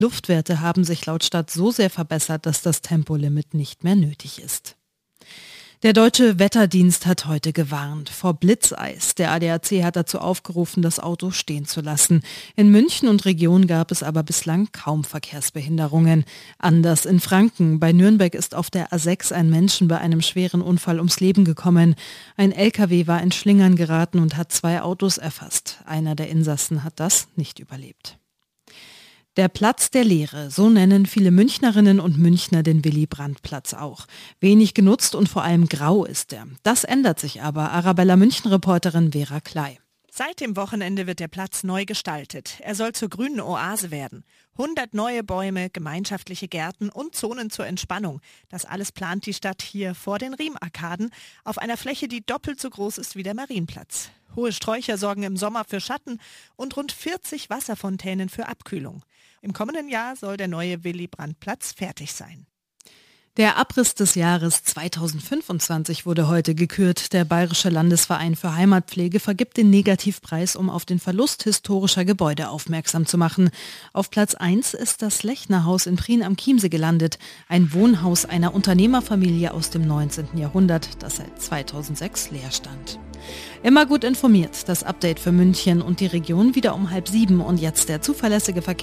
Luftwerte haben sich laut Stadt so sehr verbessert, dass das Tempolimit nicht mehr nötig ist. Der Deutsche Wetterdienst hat heute gewarnt vor Blitzeis. Der ADAC hat dazu aufgerufen, das Auto stehen zu lassen. In München und Region gab es aber bislang kaum Verkehrsbehinderungen. Anders in Franken. Bei Nürnberg ist auf der A6 ein Menschen bei einem schweren Unfall ums Leben gekommen. Ein LKW war in Schlingern geraten und hat 2 Autos erfasst. Einer der Insassen hat das nicht überlebt. Der Platz der Leere, so nennen viele Münchnerinnen und Münchner den Willy-Brandt-Platz auch. Wenig genutzt und vor allem grau ist er. Das ändert sich aber, Arabella München-Reporterin Vera Klei. Seit dem Wochenende wird der Platz neu gestaltet. Er soll zur grünen Oase werden. 100 neue Bäume, gemeinschaftliche Gärten und Zonen zur Entspannung. Das alles plant die Stadt hier vor den Riemarkaden auf einer Fläche, die doppelt so groß ist wie der Marienplatz. Hohe Sträucher sorgen im Sommer für Schatten und rund 40 Wasserfontänen für Abkühlung. Im kommenden Jahr soll der neue Willy-Brandt-Platz fertig sein. Der Abriss des Jahres 2025 wurde heute gekürt. Der Bayerische Landesverein für Heimatpflege vergibt den Negativpreis, um auf den Verlust historischer Gebäude aufmerksam zu machen. Auf Platz 1 ist das Lechnerhaus in Prien am Chiemsee gelandet, ein Wohnhaus einer Unternehmerfamilie aus dem 19. Jahrhundert, das seit 2006 leer stand. Immer gut informiert, das Update für München und die Region wieder um 6:30 und jetzt der zuverlässige Verkehr.